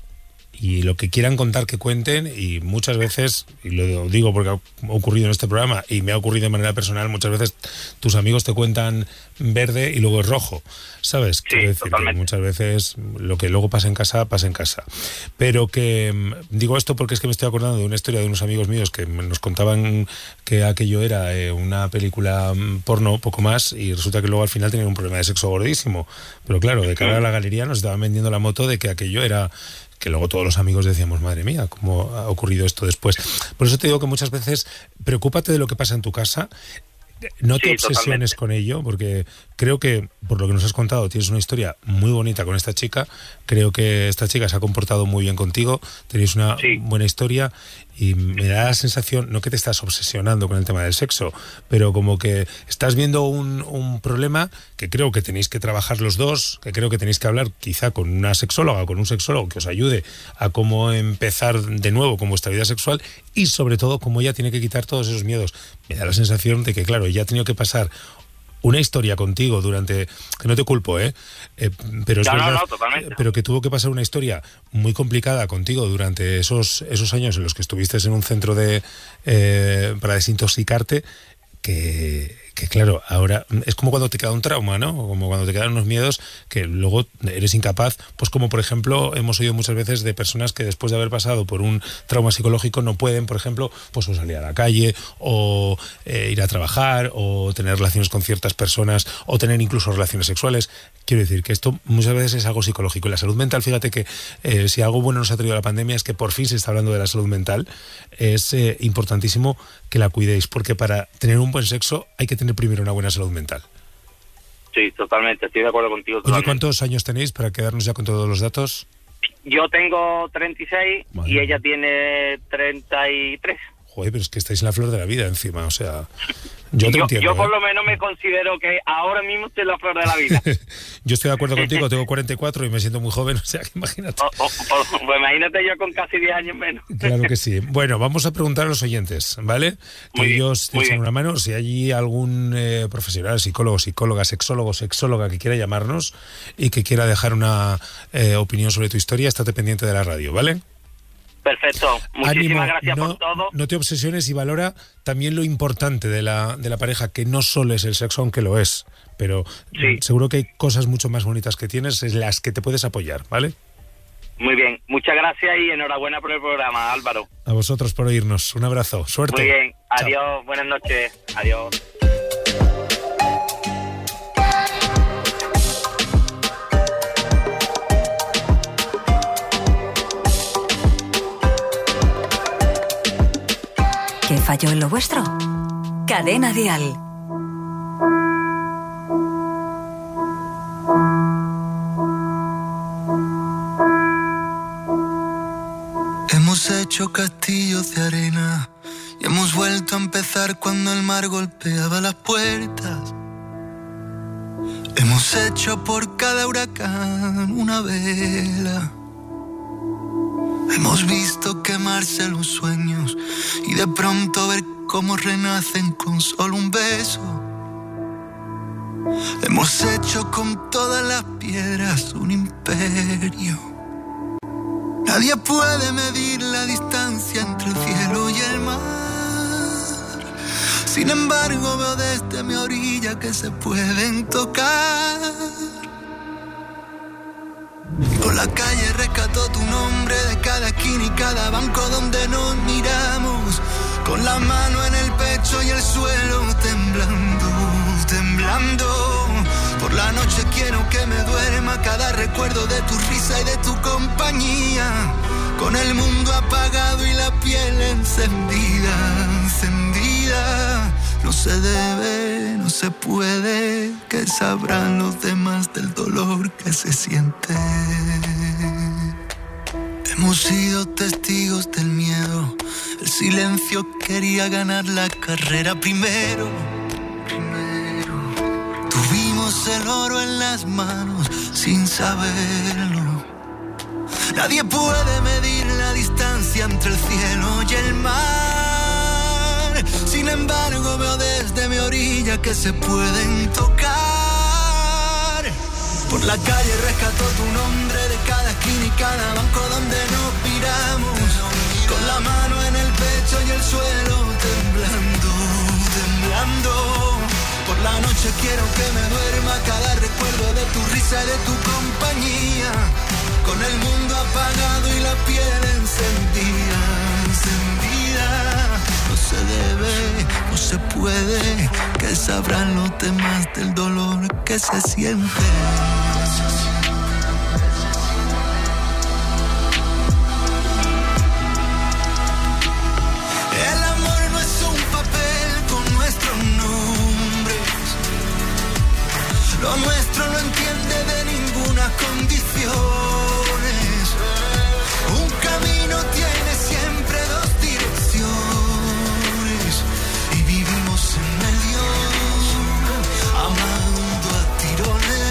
y lo que quieran contar que cuenten, y muchas veces, y lo digo porque ha ocurrido en este programa y me ha ocurrido de manera personal, muchas veces tus amigos te cuentan verde y luego es rojo, ¿sabes? Sí, Quiero decir totalmente. que muchas veces lo que luego pasa en casa, pasa en casa. Pero que digo esto porque es que me estoy acordando de una historia de unos amigos míos que nos contaban que aquello era eh, una película porno, poco más, y resulta que luego al final tenían un problema de sexo gordísimo. Pero claro, de cara a la galería nos estaban vendiendo la moto de que aquello era... que luego todos los amigos decíamos, madre mía, ¿cómo ha ocurrido esto después? Por eso te digo que muchas veces, preocúpate de lo que pasa en tu casa, no te Sí, obsesiones totalmente. con ello, porque creo que, por lo que nos has contado, tienes una historia muy bonita con esta chica, creo que esta chica se ha comportado muy bien contigo, tenéis una Sí. buena historia, y me da la sensación, no que te estás obsesionando con el tema del sexo, pero como que estás viendo un, un problema que creo que tenéis que trabajar los dos, que creo que tenéis que hablar quizá con una sexóloga, con un sexólogo que os ayude a cómo empezar de nuevo con vuestra vida sexual, y sobre todo cómo ella tiene que quitar todos esos miedos. Me da la sensación de que, claro, ella ha tenido que pasar una historia contigo durante, que no te culpo, ¿eh? eh pero es No, no, verdad, no, totalmente. pero que tuvo que pasar una historia muy complicada contigo durante esos esos años en los que estuviste en un centro de eh, para desintoxicarte, que, que claro, ahora es como cuando te queda un trauma, ¿no? Como cuando te quedan unos miedos que luego eres incapaz, pues como por ejemplo hemos oído muchas veces de personas que después de haber pasado por un trauma psicológico no pueden, por ejemplo, pues o salir a la calle, o eh, ir a trabajar, o tener relaciones con ciertas personas, o tener incluso relaciones sexuales. Quiero decir que esto muchas veces es algo psicológico. Y la salud mental, fíjate que eh, si algo bueno nos ha traído la pandemia es que por fin se está hablando de la salud mental. Es eh, importantísimo que la cuidéis, porque para tener un buen sexo hay que tener primero una buena salud mental. Sí, totalmente, estoy de acuerdo contigo. Oye, Totalmente. ¿cuántos años tenéis para quedarnos ya con todos los datos? Yo tengo treinta y seis Madre y mía. ella tiene treinta y tres. Joder, pero es que estáis en la flor de la vida encima, o sea... Yo te yo, entiendo, yo por ¿eh? lo menos me considero que ahora mismo estoy en la flor de la vida. Yo estoy de acuerdo contigo, tengo cuarenta y cuatro y me siento muy joven, o sea que imagínate. O- o- o- pues imagínate yo con casi diez años menos. Claro que sí. Bueno, vamos a preguntar a los oyentes, ¿vale? Que Muy bien, ellos te muy echen bien. una mano. Si hay algún eh, profesional, psicólogo, psicóloga, sexólogo, sexóloga que quiera llamarnos y que quiera dejar una eh, opinión sobre tu historia, estate pendiente de la radio, ¿vale? Perfecto, muchísimas Ánimo, gracias no, por todo. no te obsesiones y valora también lo importante de la, de la pareja, que no solo es el sexo, aunque lo es, pero Sí. seguro que hay cosas mucho más bonitas que tienes, en las que te puedes apoyar, ¿vale? Muy bien, muchas gracias y enhorabuena por el programa, Álvaro. A vosotros por oírnos. Un abrazo. Suerte. Muy bien, Chao. adiós, buenas noches, adiós. ¿Qué falló en lo vuestro? Cadena Dial. Hemos hecho castillos de arena y hemos vuelto a empezar cuando el mar golpeaba las puertas. Hemos hecho por cada huracán una vela. Hemos visto quemarse los sueños y de pronto ver cómo renacen con solo un beso. Hemos hecho con todas las piedras un imperio. Nadie puede medir la distancia entre el cielo y el mar. Sin embargo, veo desde mi orilla que se pueden tocar. Por la calle rescató tu nombre de cada esquina y cada banco donde nos miramos. Con la mano en el pecho y el suelo temblando, temblando. Por la noche quiero que me duerma cada recuerdo de tu risa y de tu compañía. Con el mundo apagado y la piel encendida, encendida. No se debe, no se puede, que sabrán los demás del dolor que se siente. Hemos sido testigos del miedo. El silencio quería ganar la carrera primero. Primero. Tuvimos el oro en las manos sin saberlo. Nadie puede medir la distancia entre el cielo y el mar. Sin embargo, veo desde mi orilla que se pueden tocar. Por la calle rescató tu nombre de cada esquina y cada banco donde nos noche quiero que me duerma cada recuerdo de tu risa y de tu compañía. Con el mundo apagado y la piel encendida, encendida. No se debe, no se puede, que sabrán los demás del dolor que se siente. El amor no es un papel con nuestros nombres. Lo nuestro no entiende de ninguna condición. Un camino tiene siempre dos direcciones y vivimos en medio, amando a tirones.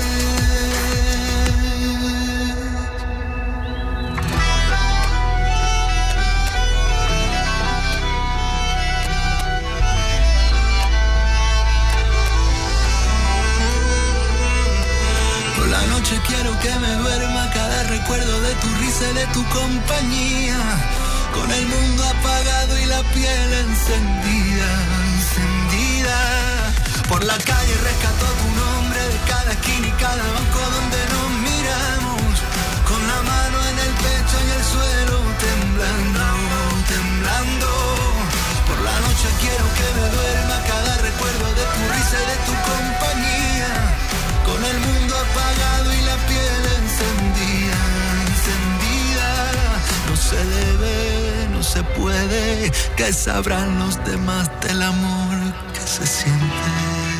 Por la noche quiero que me duerma cada recuerdo de tu risa y de tu compañía. Con el mundo apagado y la piel encendida, encendida. Por la calle rescató tu nombre de cada esquina y cada banco donde nos miramos. Con la mano en el pecho y el suelo temblando, temblando. Por la noche quiero que me duerma cada recuerdo de tu risa y de tu compañía. Con el mundo apagado y la piel encendida, encendida. No se debe, no se puede, que sabrán los demás del amor que se siente.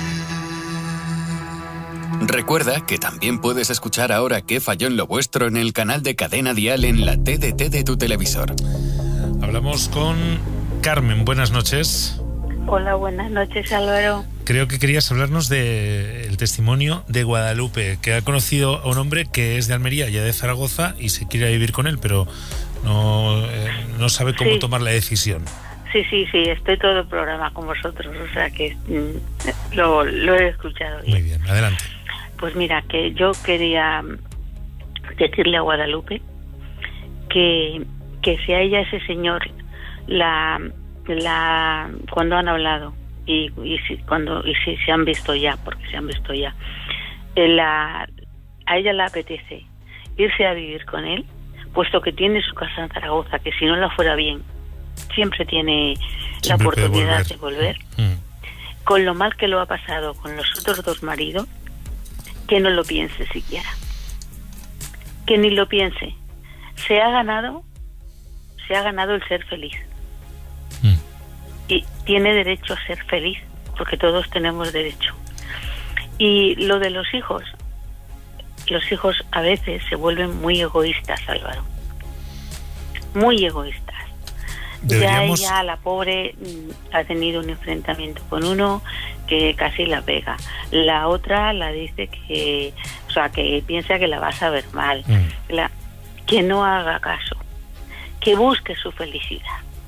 Recuerda que también puedes escuchar ahora Qué falló en lo vuestro en el canal de Cadena Dial en la T D T de tu televisor. Hablamos con Carmen, buenas noches. Hola, buenas noches, Álvaro. Creo que querías hablarnos del testimonio de Guadalupe, que ha conocido a un hombre que es de Almería y de Zaragoza y se quiere vivir con él, pero no, eh, no sabe cómo sí. tomar la decisión. Sí, sí, sí, estoy todo el programa con vosotros, o sea que mm, lo, lo he escuchado bien. Muy bien, adelante. Pues mira, que yo quería decirle a Guadalupe que, que si a ella ese señor la... la cuando han hablado y, y si cuando y si se han visto ya, porque se han visto ya, la, a ella le apetece irse a vivir con él, puesto que tiene su casa en Zaragoza, que si no la fuera bien siempre tiene siempre la oportunidad volver. de volver mm. con lo mal que lo ha pasado con los otros dos maridos, que no lo piense siquiera, que ni lo piense. Se ha ganado se ha ganado el ser feliz. Y tiene derecho a ser feliz, porque todos tenemos derecho. Y lo de los hijos, los hijos a veces se vuelven muy egoístas, Álvaro. Muy egoístas. Deberíamos... Ya ella, la pobre, ha tenido un enfrentamiento con uno que casi la pega. La otra la dice que, o sea, que piensa que la vas a ver mal. Mm. La, que no haga caso, que busque su felicidad.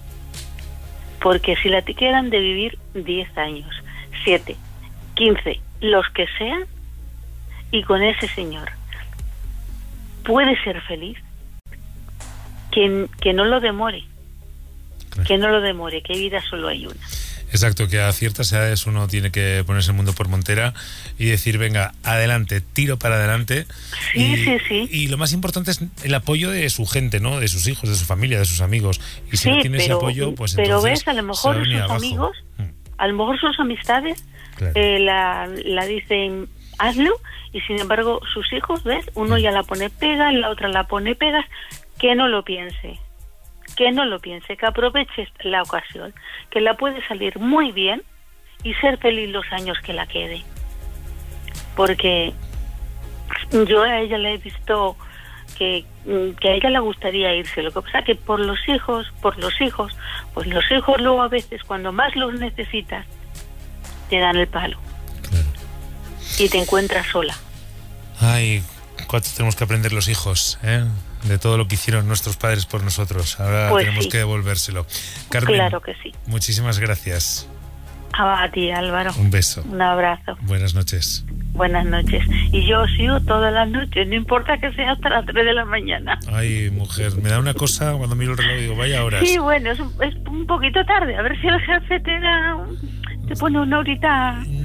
Porque si la quedan de vivir diez años, siete, quince, los que sean, y con ese señor puede ser feliz, que, que no lo demore, claro. que no lo demore, que vida solo hay una. Exacto, que a ciertas edades uno tiene que ponerse el mundo por montera y decir, venga, adelante, tiro para adelante. Sí, y, sí, sí. Y lo más importante es el apoyo de su gente, ¿no? De sus hijos, de su familia, de sus amigos. Y si sí, no tiene pero, ese apoyo, pues pero entonces ves, a lo mejor sus abajo. amigos, mm. a lo mejor sus amistades claro. eh, la, la dicen, hazlo, y sin embargo sus hijos, ¿ves? Uno mm. ya la pone pega, la otra la pone pegas, que no lo piense. Que no lo piense, que aproveche la ocasión, que la puede salir muy bien y ser feliz los años que la quede. Porque yo a ella le he visto que, que a ella le gustaría irse. Lo que pasa que por los hijos, por los hijos, pues los hijos luego a veces cuando más los necesitas te dan el palo. Claro. Y te encuentras sola. Ay, cuánto tenemos que aprender los hijos, ¿eh? De todo lo que hicieron nuestros padres por nosotros. Ahora pues tenemos sí. que devolvérselo. Carmen, claro que sí. Muchísimas gracias. A ti, Álvaro. Un beso. Un abrazo. Buenas noches. Buenas noches. Y yo sigo todas las noches, no importa que sea hasta las tres de la mañana. Ay, mujer, me da una cosa cuando miro el reloj y digo, vaya horas. Sí, bueno, es un, es un poquito tarde. A ver si el jefe te da, te pone una horita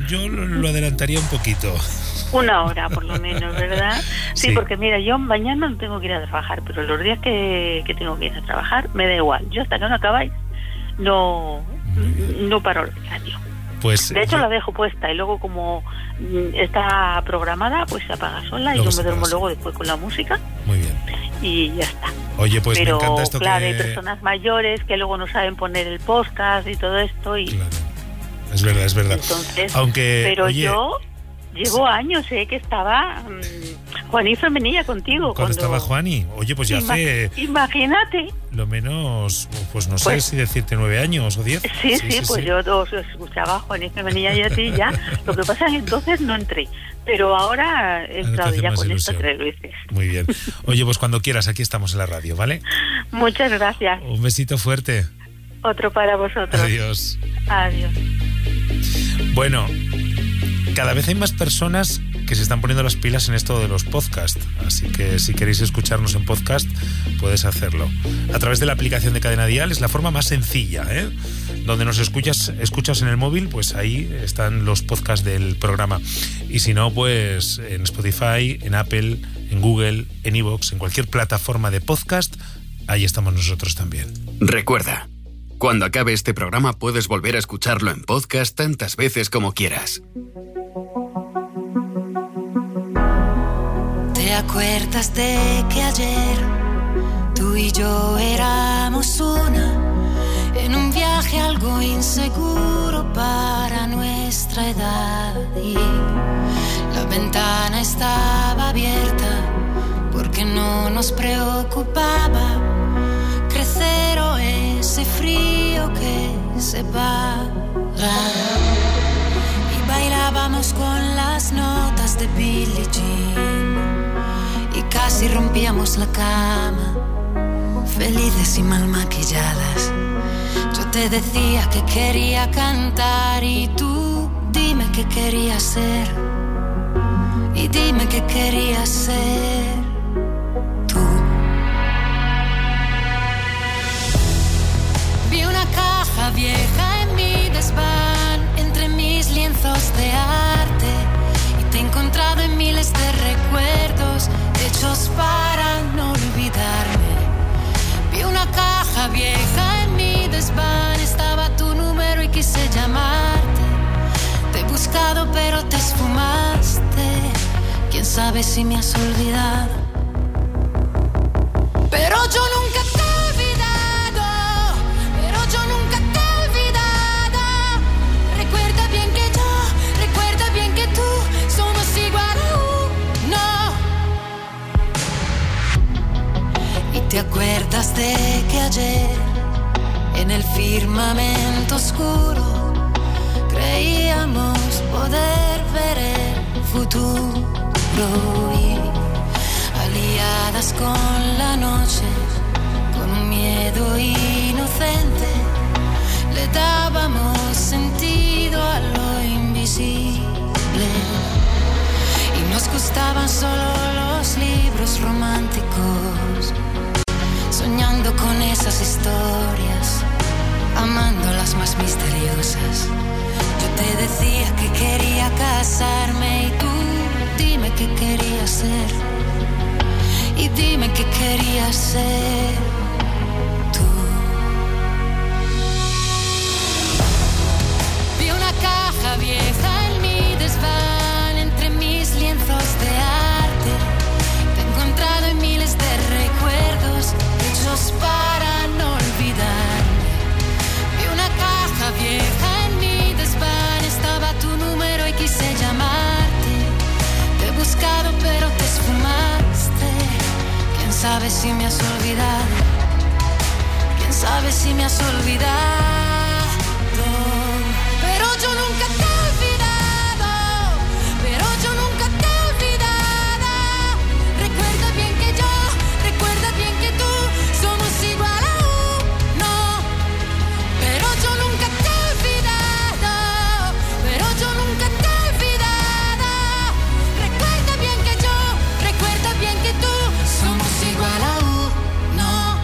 yo lo, lo adelantaría un poquito. Una hora por lo menos, ¿verdad? Sí, Sí. porque mira, yo mañana no tengo que ir a trabajar, pero los días que, que tengo que ir a trabajar me da igual. Yo hasta que no acabáis no, no paro el radio. Pues, De hecho la dejo puesta y luego como mm, está programada, pues se apaga sola y Luego yo se me duermo apaga luego después con la música Muy bien. y ya está. Oye, pues Pero me encanta esto claro, que... hay personas mayores que luego no saben poner el podcast y todo esto y Es verdad, es verdad. entonces, Aunque, pero oye, yo llevo años, eh, que estaba mm, Juaní Femenilla contigo. cuando estaba Juani, oye, pues ya Ima- hace Imagínate. lo menos, pues no sé Pues- si decirte nueve años o diez. Sí, sí, pues yo os escuchaba a Juaní Femenilla y a ti ya. Lo que pasa es que entonces no entré, pero ahora he Ahora te entrado hace ya más con esto ilusión. tres veces. Muy bien. Oye, pues cuando quieras, aquí estamos en la radio, ¿vale? Muchas gracias. Un besito fuerte. Otro para vosotros. Adiós. Adiós. Bueno, cada vez hay más personas que se están poniendo las pilas en esto de los podcasts, así que si queréis escucharnos en podcast, puedes hacerlo. A través de la aplicación de Cadena Dial es la forma más sencilla, ¿eh? Donde nos escuchas, escuchas en el móvil, pues ahí están los podcasts del programa. Y si no, pues en Spotify, en Apple, en Google, en iVoox, en cualquier plataforma de podcast, ahí estamos nosotros también. Recuerda, cuando acabe este programa puedes volver a escucharlo en podcast tantas veces como quieras. ¿Te acuerdas de que ayer tú y yo éramos una en un viaje algo inseguro para nuestra edad? Y la ventana estaba abierta porque no nos preocupaba crecer o ese frío que se va. Y bailábamos con las notas de Billie Jean y casi rompíamos la cama, felices y mal maquilladas. Yo te decía que quería cantar y tú dime qué querías ser. Y dime qué querías ser tú. Vi una caja vieja en mi desván, entre mis lienzos de arte, y te he encontrado en miles de recuerdos hechos para no olvidarme. Vi una caja vieja en mi desván, estaba tu número y quise llamarte. Te he buscado pero te esfumaste, quién sabe si me has olvidado. Pero yo nunca te he olvidado, pero yo nunca te he olvidado. Recuerda bien que yo, recuerda bien que tú somos igual a uno. Y te acuerdas de que ayer en el firmamento oscuro creíamos poder ver el futuro y aliadas con la noche, con un miedo inocente, le dábamos sentido a lo invisible. Y nos gustaban solo los libros románticos, soñando con esas historias, amando las más misteriosas. Yo te decía que quería casarme y tú dime qué querías ser. Y dime qué querías ser tú. Vi una caja vieja en mi desván, entre mis lienzos de arte. Te he encontrado en miles de recuerdos hechos para no olvidarme. Vi una caja vieja en mi desván, estaba tu número y quise llamarte. Te he buscado pero te esfumaste, quién sabe si me has olvidado, quién sabe si me has olvidado. Pero yo nunca te he olvidado, pero yo nunca te he olvidado. Recuerda bien que yo, recuerda bien que tú somos igual a uno. Pero yo nunca te he olvidado, pero yo nunca te he olvidado. Recuerda bien que yo, recuerda bien que tú somos igual a uno.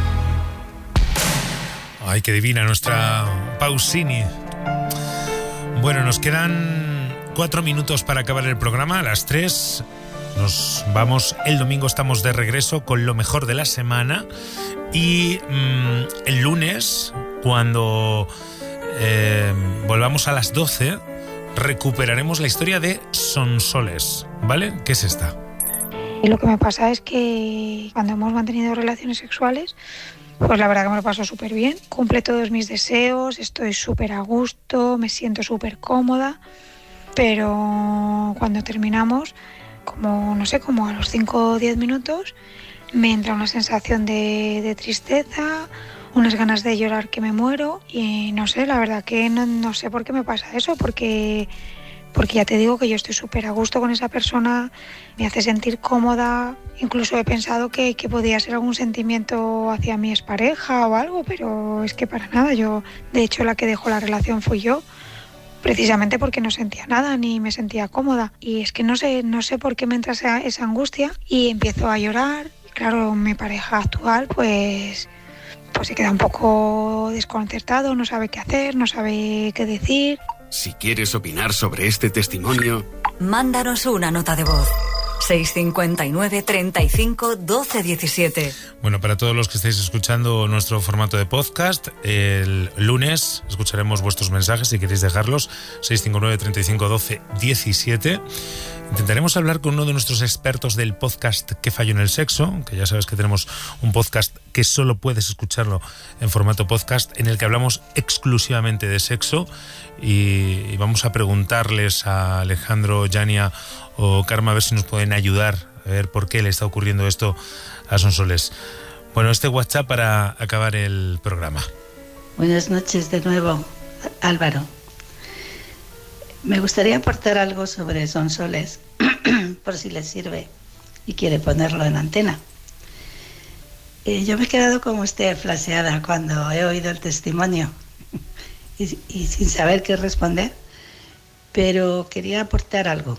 Ay, qué divina nuestra Pausini. Bueno, nos quedan cuatro minutos para acabar el programa. A las tres nos vamos. El domingo estamos de regreso con lo mejor de la semana. Y mmm, el lunes, cuando eh, volvamos a las doce, recuperaremos la historia de Sonsoles, ¿vale? ¿Qué es esta? Y lo que me pasa es que cuando hemos mantenido relaciones sexuales, pues la verdad que me lo paso súper bien. Cumple todos mis deseos, estoy súper a gusto, me siento súper cómoda. Pero cuando terminamos, como no sé, como a los cinco o diez minutos, me entra una sensación de, de tristeza, unas ganas de llorar que me muero. Y no sé, la verdad que no, no sé por qué me pasa eso, porque... Porque ya te digo que yo estoy súper a gusto con esa persona, me hace sentir cómoda. Incluso he pensado que, que podía ser algún sentimiento hacia mi expareja o algo, pero es que para nada. Yo, de hecho, la que dejó la relación fui yo, precisamente porque no sentía nada ni me sentía cómoda. Y es que no sé, no sé por qué me entra esa, esa angustia y empiezo a llorar. Claro, mi pareja actual pues, pues se queda un poco desconcertado, no sabe qué hacer, no sabe qué decir. Si quieres opinar sobre este testimonio, mándanos una nota de voz. seis cinco nueve, treinta y cinco, doce diecisiete. Bueno, para todos los que estáis escuchando nuestro formato de podcast, el lunes escucharemos vuestros mensajes si queréis dejarlos. seis cinco nueve, treinta y cinco, doce diecisiete. Intentaremos hablar con uno de nuestros expertos del podcast ¿Qué falló en el sexo? Que ya sabes que tenemos un podcast que solo puedes escucharlo en formato podcast, en el que hablamos exclusivamente de sexo. Y, y vamos a preguntarles a Alejandro, Yania o Karma a ver si nos pueden ayudar a ver por qué le está ocurriendo esto a Sonsoles. Bueno, este WhatsApp para acabar el programa. Buenas noches de nuevo, Álvaro. Me gustaría aportar algo sobre Sonsoles, por si le sirve y quiere ponerlo en antena. Eh, yo me he quedado como usted flaseada cuando he oído el testimonio y, y sin saber qué responder, pero quería aportar algo.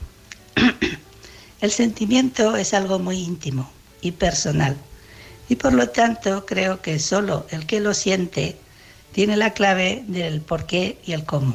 El sentimiento es algo muy íntimo y personal, y por lo tanto creo que solo el que lo siente tiene la clave del por qué y el cómo.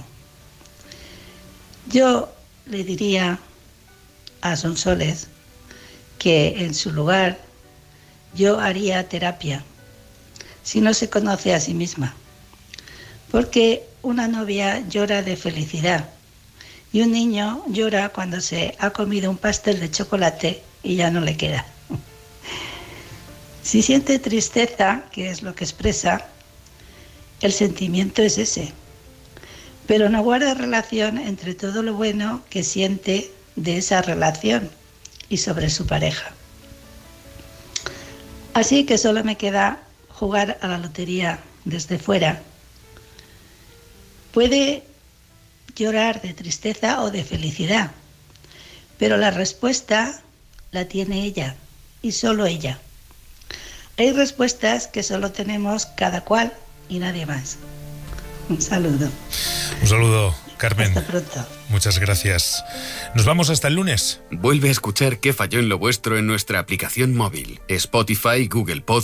Yo le diría a Sonsoles que en su lugar yo haría terapia si no se conoce a sí misma, porque una novia llora de felicidad y un niño llora cuando se ha comido un pastel de chocolate y ya no le queda. Si siente tristeza, que es lo que expresa, el sentimiento es ese, pero no guarda relación entre todo lo bueno que siente de esa relación y sobre su pareja. Así que solo me queda jugar a la lotería desde fuera. Puede llorar de tristeza o de felicidad, pero la respuesta la tiene ella y solo ella. Hay respuestas que solo tenemos cada cual y nadie más. Un saludo. Un saludo, Carmen. Hasta pronto. Muchas gracias. Nos vamos hasta el lunes. Vuelve a escuchar ¿Qué falló en lo vuestro? En nuestra aplicación móvil, Spotify, Google Podcast.